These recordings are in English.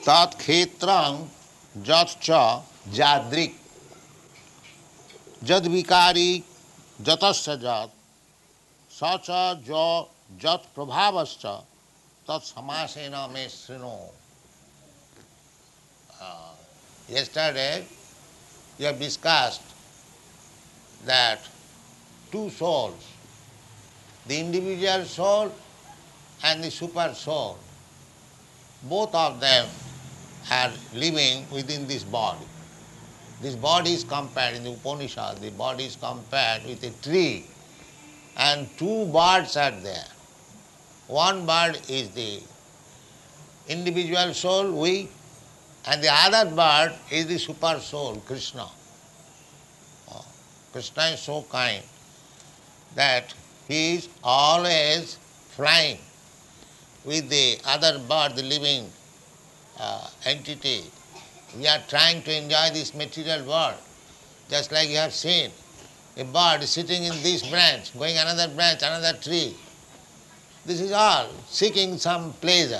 tat khetrang jat cha jadrik jad vikari jatasya jat sacha jo jat prabhavascha tat samasena me srino. Yesterday we have discussed that two souls, the individual soul and the super soul, both of them are living within this body. This body is compared in the Upanishad, the body is compared with a tree, and two birds are there. One bird is the individual soul, we, and the other bird is the super soul, Krishna. Krishna is so kind that he is always flying with the other bird, the living entity. We are trying to enjoy this material world, just like you have seen a bird sitting in this branch, going another branch, another tree. This is all seeking some pleasure.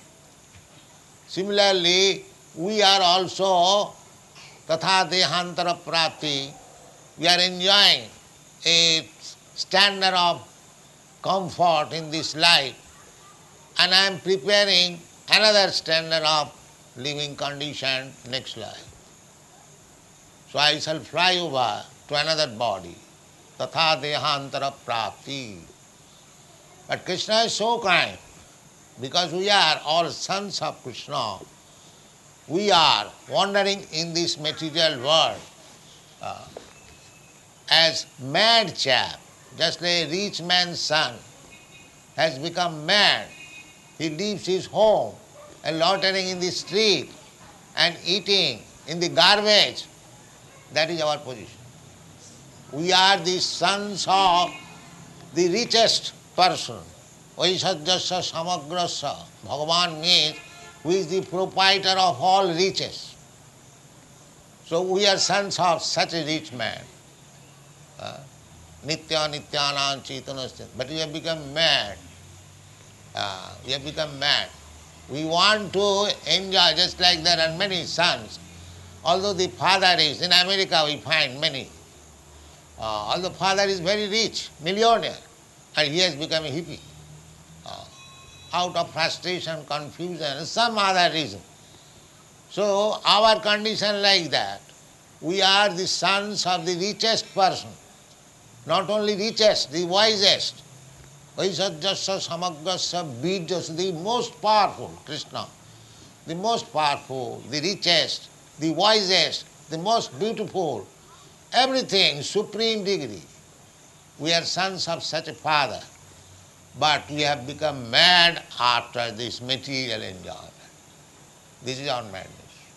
Similarly, we are also tatha dehantara prati. We are enjoying a standard of comfort in this life, and I am preparing another standard of living condition next life. So I shall fly over to another body. Tatha dehantara prapti. But Krishna is so kind, because we are all sons of Krishna. We are wandering in this material world as mad chap, just like a rich man's son has become mad. He leaves his home and loitering in the street and eating in the garbage. That is our position. We are the sons of the richest person. Vaishajyasya samagrasya. Bhagavan means who is the proprietor of all riches. So we are sons of such a rich man. Nitya nityanam chetanasya. But we have become mad. We have become mad. We want to enjoy, just like there are many sons. Although the father is, in America we find many. Although father is very rich, millionaire, and he has become a hippie. Out of frustration, confusion, some other reason. So our condition like that. We are the sons of the richest person. Not only richest, the wisest. Vaisajyasya samagrasya bijasya, the most powerful, Krishna. The most powerful, the richest, the wisest, the most beautiful. Everything, supreme degree. We are sons of such a father. But we have become mad after this material enjoyment. This is our madness.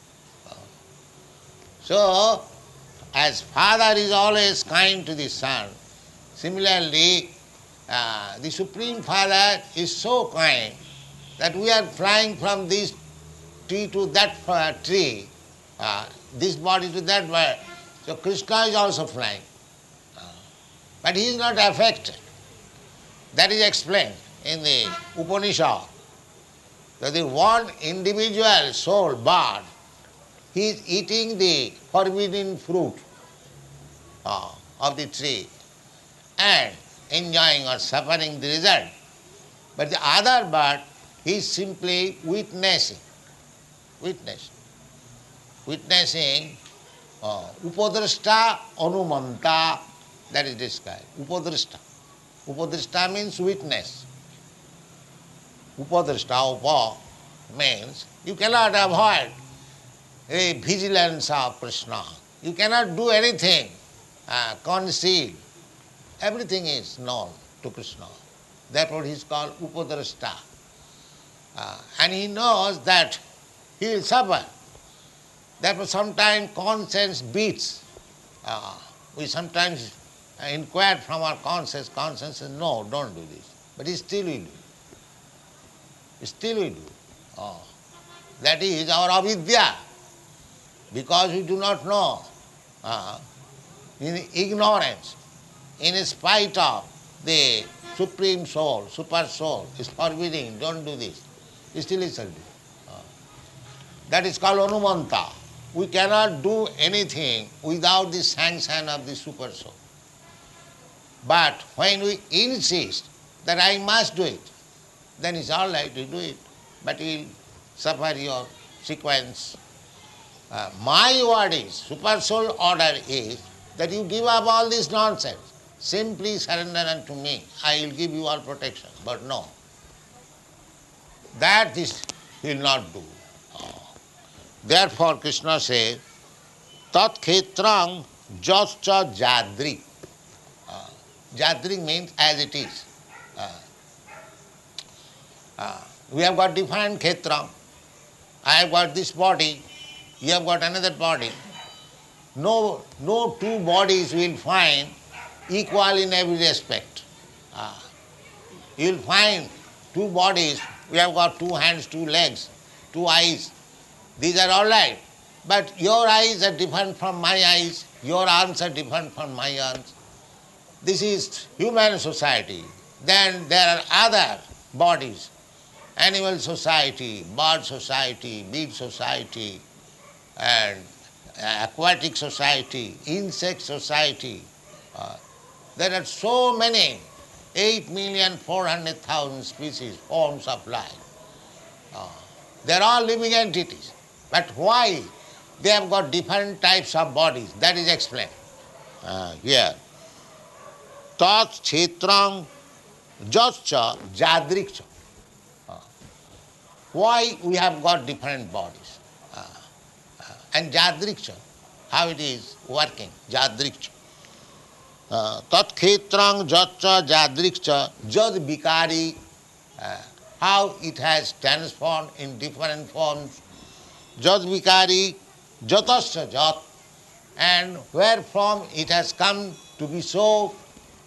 So, as father is always kind to the son, similarly, the Supreme Father is so kind that we are flying from this tree to that tree, this body to that body. So Krishna is also flying. But he is not affected. That is explained in the Upanishad. That the one individual soul, bird, he is eating the forbidden fruit of the tree and enjoying or suffering the result. But the other bird, he is simply witnessing. Witnessing upadrashta anumanta, that is described. Upadrashta. Upadrashta means witness. Upadrashta, upa means you cannot avoid a vigilance of Krishna. You cannot do anything conceal. Everything is known to Krishna. Therefore he is called Upadrashta. And he knows that he will suffer. Therefore sometimes conscience beats. We sometimes inquire from our conscience. Conscience says, no, don't do this. But he still will do. Still will do. That is our avidya. Because we do not know, in ignorance, in spite of the Supreme Soul, Super Soul is forbidding, don't do this. Still he shall do. That is called Anumanta. We cannot do anything without the sanction of the Super Soul. But when we insist that I must do it, then it's all right to do it, but you will suffer your sequence. My word is, Super Soul order is, that you give up all this nonsense. Simply surrender unto me. I will give you all protection. But no. That this will not do. Therefore Krishna says, Tat khetrang jascha jadrik. Jadrik means as it is. We have got different khetrang. I have got this body, you have got another body. No two bodies will find equal in every respect. You will find two bodies, we have got two hands, two legs, two eyes. These are all right. But your eyes are different from my eyes, your arms are different from my arms. This is human society. Then there are other bodies, animal society, bird society, bee society, and aquatic society, insect society. There are so many, 8,400,000 species, forms of life. They are all living entities. But why they have got different types of bodies? That is explained here. Tat kshetrang jascha jadrikcha. Why we have got different bodies? And jadrikcha, how it is working, jadrikcha. Tat khetrang jascha jadrikcha jad vikari, how it has transformed in different forms. Jad vikari jatascha jat, and wherefrom it has come to be so.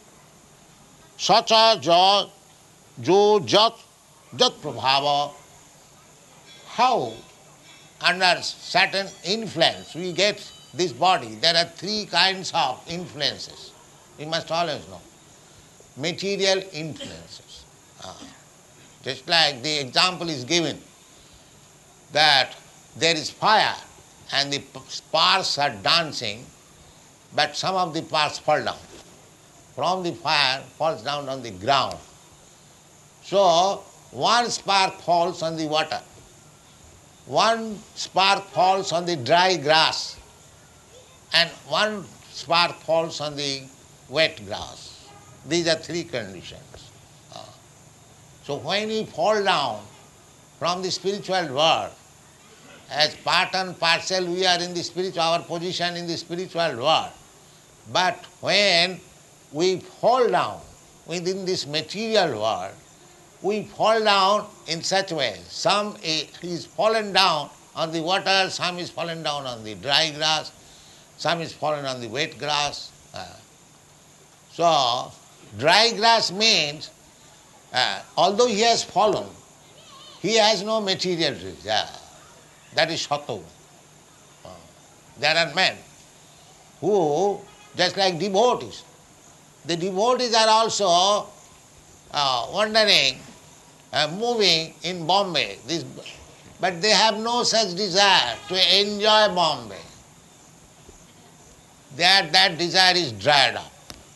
Sacha jat jo jat jat prabhava, how under certain influence we get this body. There are three kinds of influences. You must always know. Material influences. Just like the example is given that there is fire and the sparks are dancing, but some of the sparks fall down. From the fire falls down on the ground. So one spark falls on the water. One spark falls on the dry grass, and one spark falls on the wet grass. These are three conditions. So when we fall down from the spiritual world, as part and parcel we are in the spiritual, our position in the spiritual world. But when we fall down within this material world, we fall down in such way. Some is fallen down on the water, some is fallen down on the dry grass, some is fallen on the wet grass. So, dry grass means, although he has fallen, he has no material reserve. That is Sattva. There are men who, just like devotees, the devotees are also wandering, moving in Bombay, but they have no such desire to enjoy Bombay. That desire is dried up.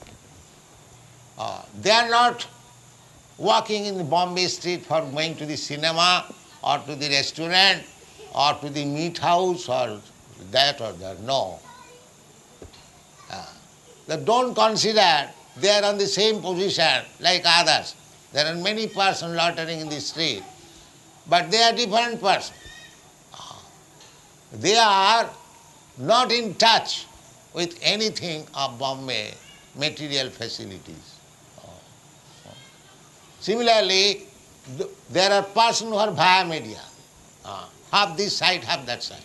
They are not walking in the Bombay street for going to the cinema or to the restaurant or to the meat house or that or that. No. They don't consider they are on the same position like others. There are many persons loitering in the street, but they are different persons. They are not in touch with anything of Bombay material facilities. Similarly, there are persons who are via media, half this side, half that side.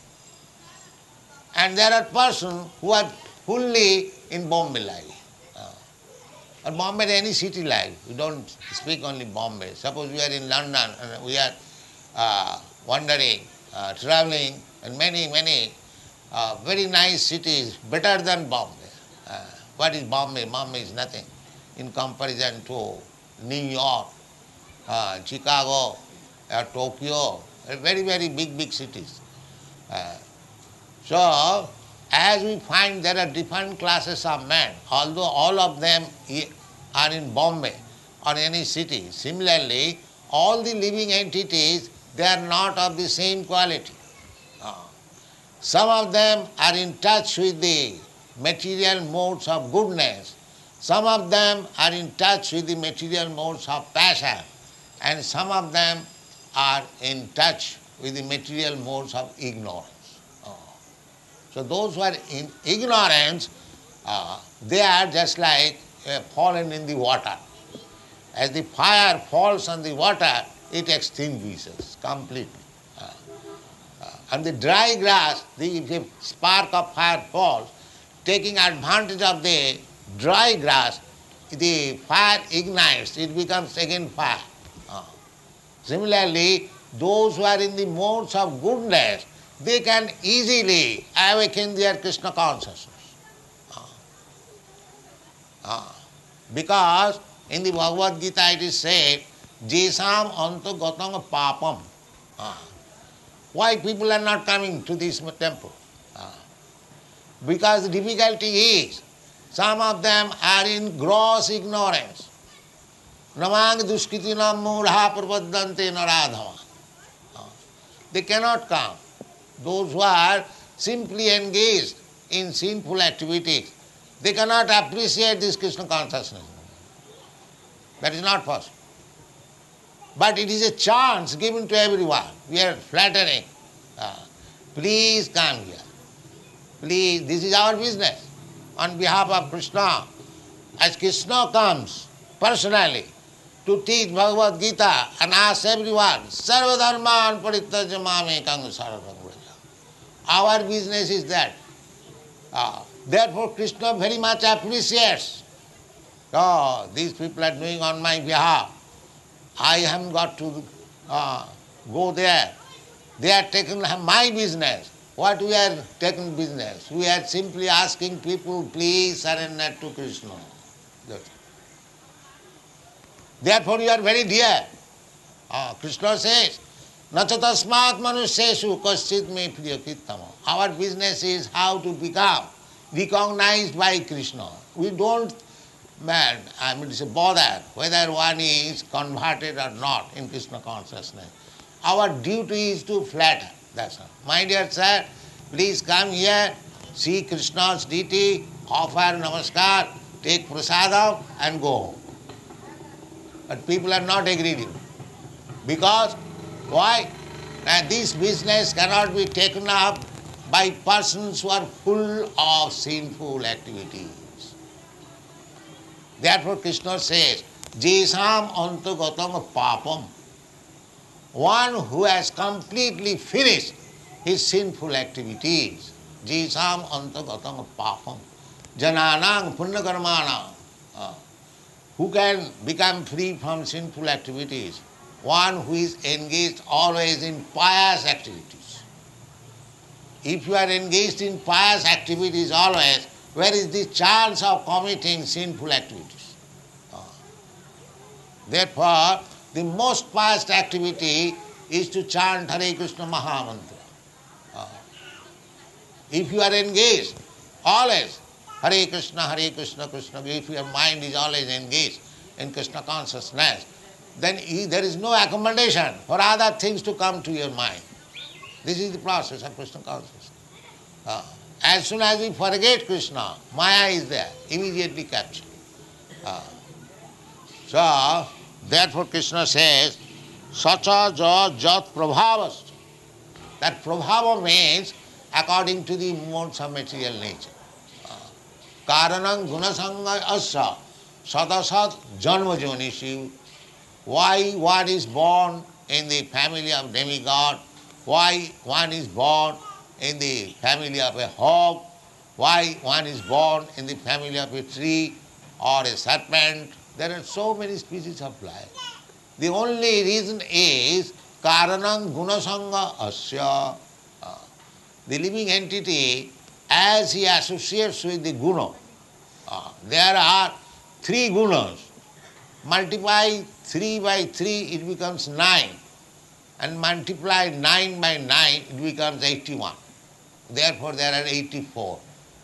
And there are persons who are fully in Bombay life. Or Bombay, any city life. We don't speak only Bombay. Suppose we are in London and we are wandering, traveling, and many very nice cities, better than Bombay. What is Bombay? Bombay is nothing in comparison to New York, Chicago, Tokyo, very, very big cities. So, as we find there are different classes of men, although all of them are in Bombay or any city, similarly, all the living entities, they are not of the same quality. Some of them are in touch with the material modes of goodness, some of them are in touch with the material modes of passion, and some of them are in touch with the material modes of ignorance. So those who are in ignorance, they are just like fallen in the water. As the fire falls on the water, it extinguishes completely. And the dry grass, if a spark of fire falls, taking advantage of the dry grass, the fire ignites, it becomes again fire. Similarly, those who are in the modes of goodness, they can easily awaken their Krishna consciousness. Because in the Bhagavad Gita it is said, Jesam antogatang papam. Why people are not coming to this temple? Because the difficulty is, some of them are in gross ignorance. Namang duskitinam mudha prapaddante naradhava. They cannot come. Those who are simply engaged in sinful activities, they cannot appreciate this Krishna consciousness. That is not possible. But it is a chance given to everyone. We are flattering. Please come here. Please, this is our business. On behalf of Krishna, as Krishna comes personally to teach Bhagavad Gita and ask everyone, Sarva dharman parityajya mamekam saranam vraja. Our business is that. Therefore Krishna very much appreciates. Oh, these people are doing on my behalf. I haven't got to go there. They are taking my business. What we are taking business? We are simply asking people, please surrender to Krishna. That's it. Therefore you are very dear. Krishna says, Nacha tasmat manusyeshu kaschit me priyakrittama. Our business is how to become recognized by Krishna. We don't bother whether one is converted or not in Krishna consciousness. Our duty is to flatter. That's all. My dear sir, please come here, see Krishna's deity, offer namaskar, take prasadam and go home. But people are not agreeing. Because, why? This business cannot be taken up by persons who are full of sinful activities. Therefore Krishna says, Jesam antagatam papam. One who has completely finished his sinful activities. Jesam antagatam papam. Jananang punnakarmanang. Who can become free from sinful activities? One who is engaged always in pious activities. If you are engaged in pious activities always, where is the chance of committing sinful activities? Therefore, the most pious activity is to chant Hare Krishna Mahamantra. If you are engaged always, Hare Krishna, Krishna, if your mind is always engaged in Krishna consciousness, then there is no accommodation for other things to come to your mind. This is the process of Krishna consciousness. As soon as we forget Krishna, Maya is there, immediately captured. So, therefore Krishna says, Sacha ja jat prabhavas. That prabhava means according to the modes of material nature. Karanang gunasanga asya sadasat janma jonishu. Why one is born in the family of demigod? Why one is born in the family of a hog? Why one is born in the family of a tree or a serpent? There are so many species of life. The only reason is karanang gunasanga asya. The living entity, as he associates with the guna, there are 3 gunas. Multiply 3 by 3, it becomes 9. and multiply 9 by 9, it becomes 81. Therefore, there are 84.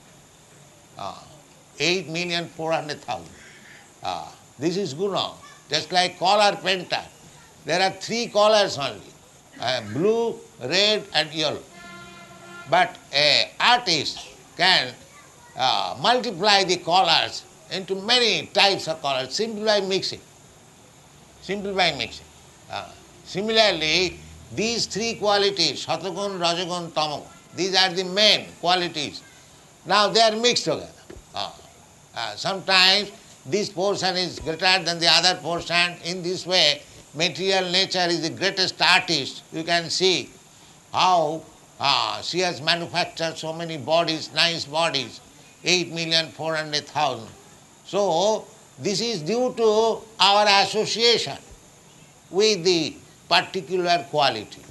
8,400,000. This is guna. Just like color painter, there are 3 colors only, blue, red and yellow. But an artist can multiply the colors into many types of colors simply by mixing. Simply by mixing. Similarly, these 3 qualities, Satagun, Rajagun, Tamagun, these are the main qualities. Now they are mixed together. Sometimes this portion is greater than the other portion. In this way, material nature is the greatest artist. You can see how she has manufactured so many bodies, nice bodies, 8,400,000. So, this is due to our association with the particular quality.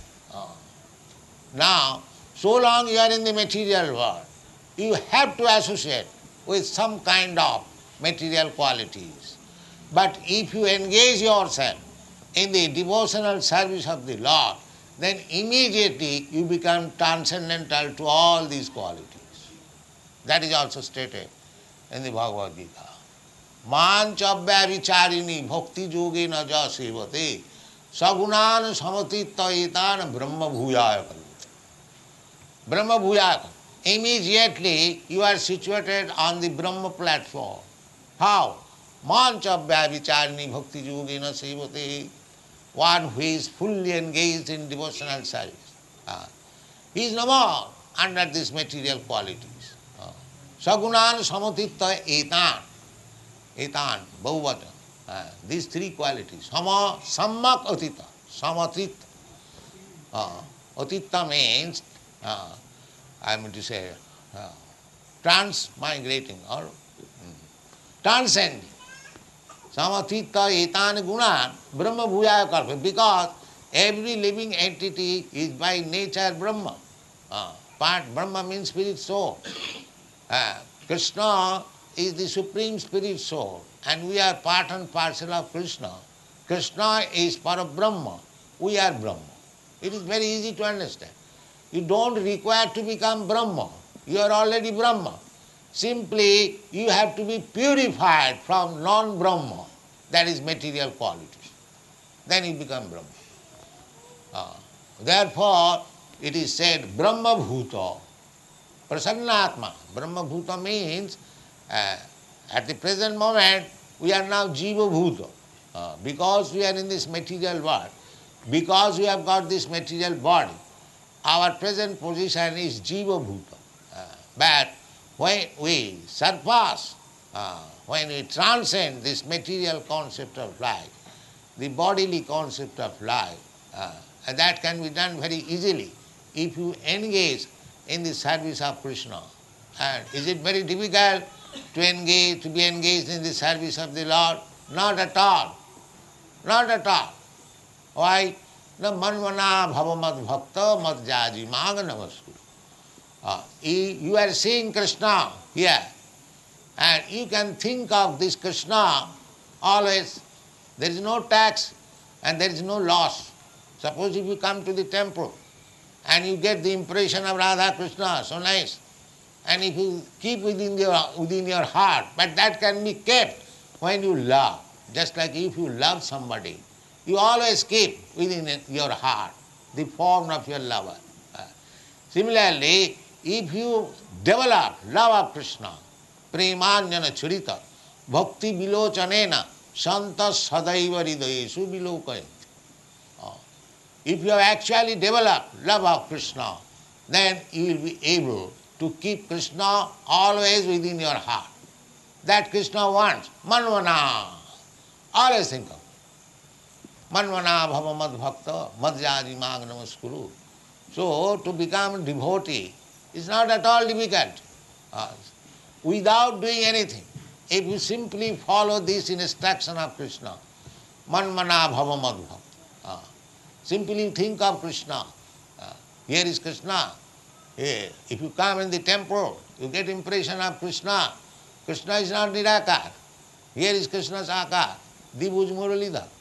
Now, so long you are in the material world, you have to associate with some kind of material qualities. But if you engage yourself in the devotional service of the Lord, then immediately you become transcendental to all these qualities. That is also stated in the Bhagavad Gita. Manchabhya vicharini bhakti yogi na ja sevate sagunan samatittaitan brahma bhuyaya kalvate. Brahma bhuyaya. Immediately you are situated on the Brahma platform. How? Manchabhya vicharini bhakti yogi na sevate. One who is fully engaged in devotional service. He is no more under these material qualities. Sagunan samatitta etan. Etan, Bhuvata. These 3 qualities. Sama, sammak, atita. Samatita. Atita means, I am going to say, transmigrating or transcending. Samatita etan guna brahma bhuyaya kalpa. Because every living entity is by nature Brahma. Part Brahma means spirit soul. Krishna is the supreme spirit soul, and we are part and parcel of Krishna. Krishna is Parabrahma. We are Brahma. It is very easy to understand. You don't require to become Brahma. You are already Brahma. Simply, you have to be purified from non-Brahma, that is material qualities. Then you become Brahma. Therefore, it is said, Brahma Bhuta, Prasannatma. Brahma Bhuta means, at the present moment, we are now Jiva Bhuta. Because we are in this material world, because we have got this material body, our present position is Jiva Bhuta. But when we surpass, when we transcend this material concept of life, the bodily concept of life, and that can be done very easily if you engage in the service of Krishna. And is it very difficult to be engaged in the service of the Lord? Not at all. Not at all. Why? Na manvana bhavamad bhakta mad jaji maga namaskuru. You are seeing Krishna here, and you can think of this Krishna always. There is no tax and there is no loss. Suppose if you come to the temple and you get the impression of Radha Krishna, so nice, and if you keep within your heart, but that can be kept when you love. Just like if you love somebody, you always keep within your heart the form of your lover. Similarly, if you develop love of Krishna, premanyana churita, bhakti vilochanena, santa sadaiva hridayesu vilokayanti. If you have actually developed love of Krishna, then you will be able to keep Krishna always within your heart. That Krishna wants. Manvana. Always think of. Manvana bhava mad bhakta madhyaji mag namaskuru. So, to become a devotee is not at all difficult. Without doing anything, if you simply follow this instruction of Krishna, manvana bhava mad bhakta. Simply think of Krishna. Here is Krishna. Here. If you come in the temple, you get impression of Krishna. Krishna is not Nirakar. Here is Krishna's Akar, Dibhuj Muralidhar.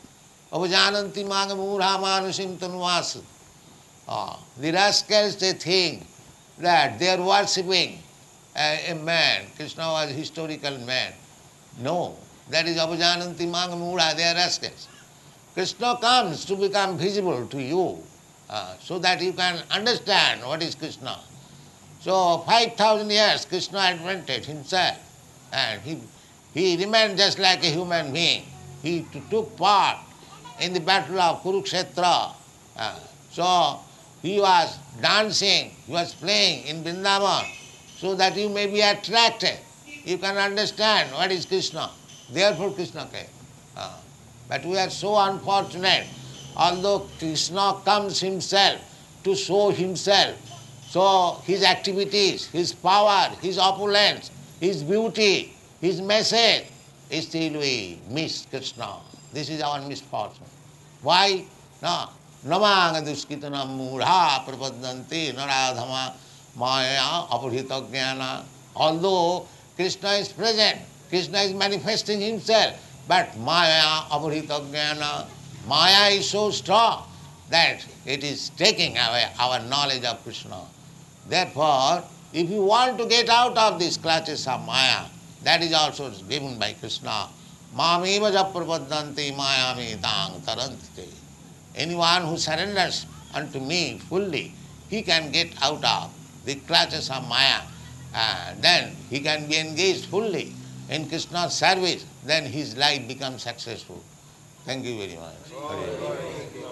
Avajananti manga mudha manusim tanvas. The rascals, they think that they are worshipping a man. Krishna was a historical man. No, that is Avajananti manga mudha, they are rascals. Krishna comes to become visible to you so that you can understand what is Krishna. So 5,000 years Krishna advented himself and he remained just like a human being. He took part in the battle of Kurukshetra. So he was dancing, he was playing in Vrindavan so that you may be attracted. You can understand what is Krishna. Therefore Krishna came. But we are so unfortunate. Although Krishna comes himself to show himself, so his activities, his power, his opulence, his beauty, his message, still we miss Krishna. This is our misfortune. Why? No. Namanga duskitana mudha prapadanti naradhama maya apurhita jnana. Although Krishna is present, Krishna is manifesting himself, but maya apurhita jnana. Maya is so strong that it is taking away our knowledge of Krishna. Therefore, if you want to get out of these clutches of Maya, that is also given by Krishna. Mameva japrapadanti mayami tang taranti. Anyone who surrenders unto me fully, he can get out of the clutches of Maya. Then he can be engaged fully in Krishna's service. Then his life becomes successful. Thank you very much.